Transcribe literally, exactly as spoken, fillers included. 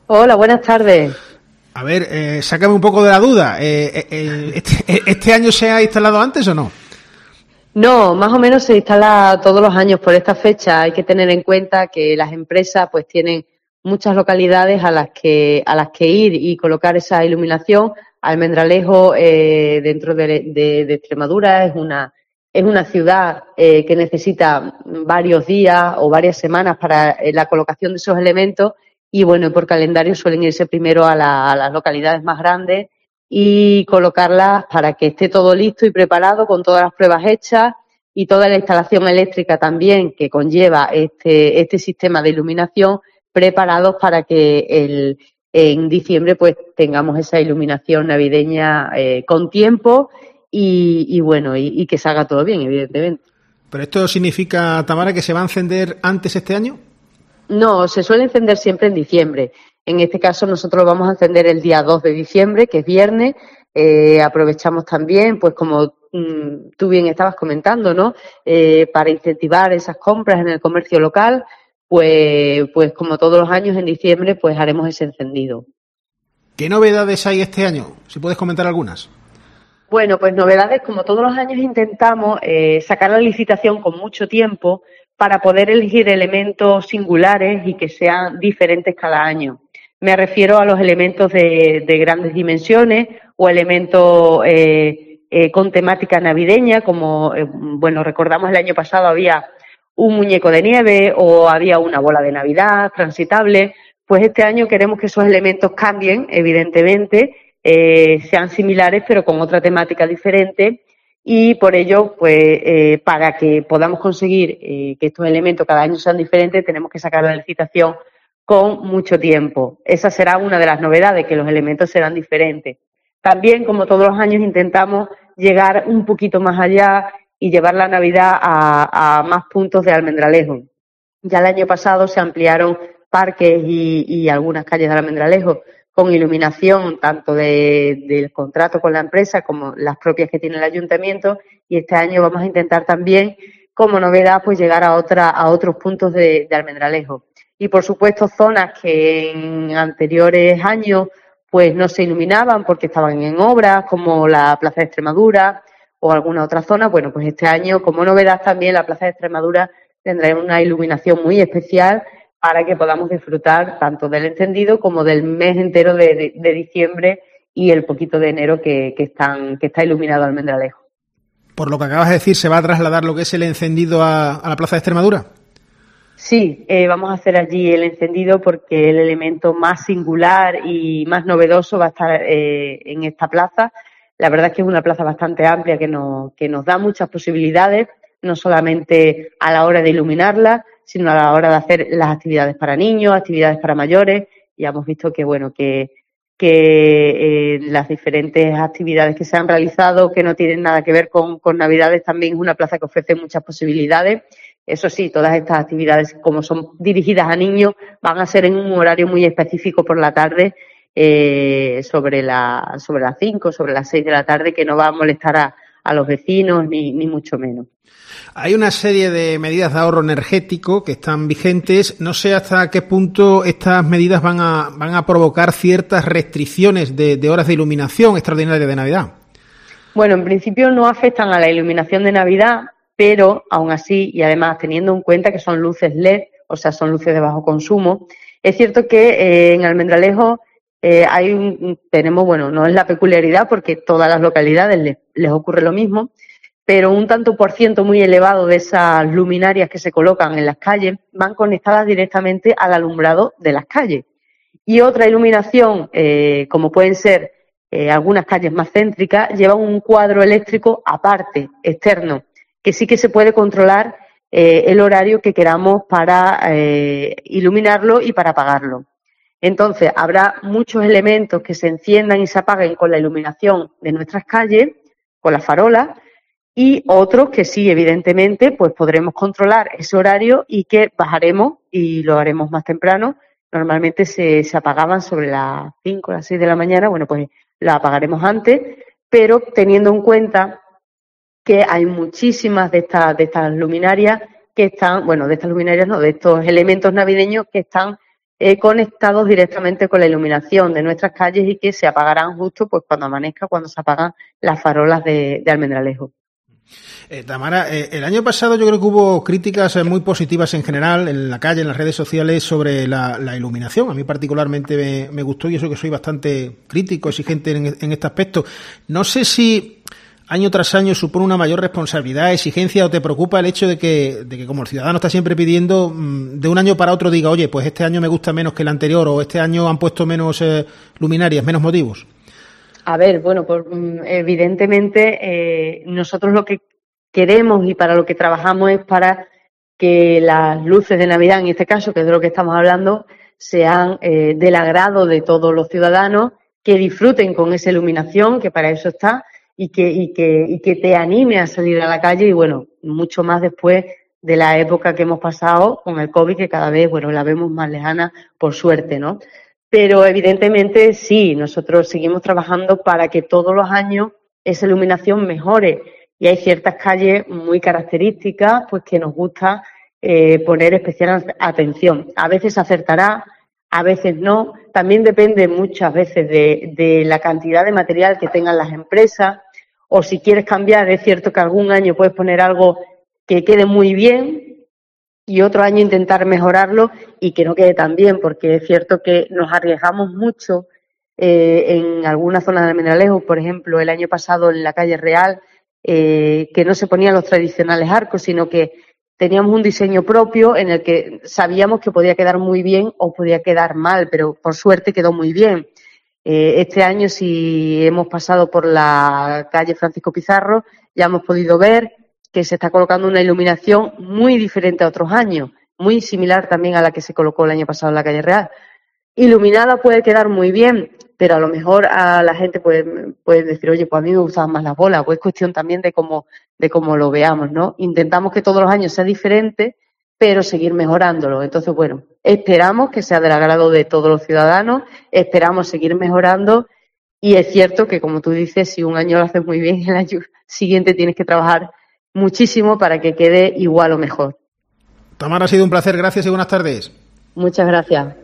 Hola, buenas tardes. A ver, eh, sácame un poco de la duda. Eh, eh, este, ¿Este año se ha instalado antes o no? No, más o menos se instala todos los años por esta fecha. Hay que tener en cuenta que las empresas pues tienen muchas localidades a las que a las que ir y colocar esa iluminación. Almendralejo, eh, dentro de, de, de Extremadura, es una es una ciudad eh, que necesita varios días o varias semanas para eh, la colocación de esos elementos y bueno, por calendario suelen irse primero a, la, a las localidades más grandes y colocarlas para que esté todo listo y preparado con todas las pruebas hechas y toda la instalación eléctrica también que conlleva este, este sistema de iluminación preparados para que el, en diciembre pues tengamos esa iluminación navideña eh, con tiempo y, y bueno, y, y que salga todo bien, evidentemente. ¿Pero esto significa, Tamara, que se va a encender antes este año? No, se suele encender siempre en diciembre. En este caso nosotros lo vamos a encender el día dos de diciembre, que es viernes. Eh, aprovechamos también, pues como mmm, tú bien estabas comentando, ¿no? Eh, para incentivar esas compras en el comercio local, pues, pues como todos los años en diciembre, pues haremos ese encendido. ¿Qué novedades hay este año? Si puedes comentar algunas. Bueno, pues novedades, como todos los años intentamos eh, sacar la licitación con mucho tiempo para poder elegir elementos singulares y que sean diferentes cada año. Me refiero a los elementos de, de grandes dimensiones o elementos eh, eh, con temática navideña, como, eh, bueno, recordamos el año pasado había un muñeco de nieve o había una bola de Navidad transitable. Pues este año queremos que esos elementos cambien, evidentemente, eh, sean similares pero con otra temática diferente y por ello, pues eh, para que podamos conseguir eh, que estos elementos cada año sean diferentes, tenemos que sacar la licitación con mucho tiempo. Esa será una de las novedades, que los elementos serán diferentes. También, como todos los años, intentamos llegar un poquito más allá y llevar la Navidad a, a más puntos de Almendralejo. Ya el año pasado se ampliaron parques y, y algunas calles de Almendralejo con iluminación tanto de, del contrato con la empresa como las propias que tiene el ayuntamiento y este año vamos a intentar también, como novedad, pues llegar a otra a otros puntos de, de Almendralejo. Y por supuesto zonas que en anteriores años pues no se iluminaban porque estaban en obras, como la Plaza de Extremadura o alguna otra zona. Bueno, pues este año como novedad también la Plaza de Extremadura tendrá una iluminación muy especial para que podamos disfrutar tanto del encendido como del mes entero de, de, de diciembre y el poquito de enero que, que, están, que está iluminado Almendralejo. Por lo que acabas de decir, ¿se va a trasladar lo que es el encendido a, a la Plaza de Extremadura? Sí, eh, vamos a hacer allí el encendido porque el elemento más singular y más novedoso va a estar eh, en esta plaza. La verdad es que es una plaza bastante amplia que nos, que nos da muchas posibilidades, no solamente a la hora de iluminarla, sino a la hora de hacer las actividades para niños, actividades para mayores. Ya hemos visto que, bueno, que, que eh, las diferentes actividades que se han realizado, que no tienen nada que ver con, con Navidades, también es una plaza que ofrece muchas posibilidades. Eso sí, todas estas actividades, como son dirigidas a niños, van a ser en un horario muy específico por la tarde, eh, sobre, la, sobre las cinco, sobre las seis de la tarde, que no va a molestar a, a los vecinos, ni, ni mucho menos. Hay una serie de medidas de ahorro energético que están vigentes. No sé hasta qué punto estas medidas van a, van a provocar ciertas restricciones de, de horas de iluminación extraordinaria de Navidad. Bueno, en principio no afectan a la iluminación de Navidad, pero aún así, y además teniendo en cuenta que son luces L E D, o sea, son luces de bajo consumo, es cierto que eh, en Almendralejo eh, hay un, tenemos, bueno, no es la peculiaridad porque todas las localidades les, les ocurre lo mismo, pero un tanto por ciento muy elevado de esas luminarias que se colocan en las calles van conectadas directamente al alumbrado de las calles. Y otra iluminación, eh, como pueden ser eh, algunas calles más céntricas, llevan un cuadro eléctrico aparte, externo, que sí que se puede controlar eh, el horario que queramos para eh, iluminarlo y para apagarlo. Entonces, habrá muchos elementos que se enciendan y se apaguen con la iluminación de nuestras calles, con las farolas, y otros que sí, evidentemente, pues podremos controlar ese horario y que bajaremos y lo haremos más temprano. Normalmente se, se apagaban sobre las cinco o las seis de la mañana, bueno, pues la apagaremos antes, pero teniendo en cuenta que hay muchísimas de estas, de estas luminarias que están, bueno, de estas luminarias no, de estos elementos navideños que están eh, conectados directamente con la iluminación de nuestras calles y que se apagarán justo pues cuando amanezca, cuando se apagan las farolas de, de Almendralejo. Eh, Tamara, eh, el año pasado yo creo que hubo críticas eh, muy positivas en general en la calle, en las redes sociales sobre la, la iluminación. A mí particularmente me, me gustó y eso que soy bastante crítico, exigente en, en este aspecto. No sé si año tras año supone una mayor responsabilidad, exigencia o te preocupa el hecho de que, de que como el ciudadano está siempre pidiendo, de un año para otro diga, oye, pues este año me gusta menos que el anterior o este año han puesto menos eh, luminarias, menos motivos. A ver, bueno, pues evidentemente eh, nosotros lo que queremos y para lo que trabajamos es para que las luces de Navidad, en este caso, que es de lo que estamos hablando, sean eh, del agrado de todos los ciudadanos, que disfruten con esa iluminación, que para eso está, y que, y que, y que te anime a salir a la calle y, bueno, mucho más después de la época que hemos pasado con el COVID, que cada vez, bueno, la vemos más lejana, por suerte, ¿no? Pero evidentemente sí, nosotros seguimos trabajando para que todos los años esa iluminación mejore. Y hay ciertas calles muy características pues que nos gusta eh, poner especial atención. A veces acertará, a veces no. También depende muchas veces de, de la cantidad de material que tengan las empresas. O si quieres cambiar, es cierto que algún año puedes poner algo que quede muy bien y otro año intentar mejorarlo y que no quede tan bien, porque es cierto que nos arriesgamos mucho eh, en algunas zonas de Almendralejo. Por ejemplo, el año pasado en la calle Real, Eh, que no se ponían los tradicionales arcos, sino que teníamos un diseño propio en el que sabíamos que podía quedar muy bien o podía quedar mal, pero por suerte quedó muy bien. Eh, este año, si hemos pasado por la calle Francisco Pizarro, ya hemos podido ver que se está colocando una iluminación muy diferente a otros años, muy similar también a la que se colocó el año pasado en la calle Real. Iluminada puede quedar muy bien, pero a lo mejor a la gente puede, puede decir, oye, pues a mí me gustaban más las bolas, pues es cuestión también de cómo, de cómo lo veamos, ¿no? Intentamos que todos los años sea diferente, pero seguir mejorándolo. Entonces, bueno, esperamos que sea del agrado de todos los ciudadanos, esperamos seguir mejorando y es cierto que, como tú dices, si un año lo haces muy bien, el año siguiente tienes que trabajar muchísimo para que quede igual o mejor. Tamara, ha sido un placer, gracias y buenas tardes. Muchas gracias.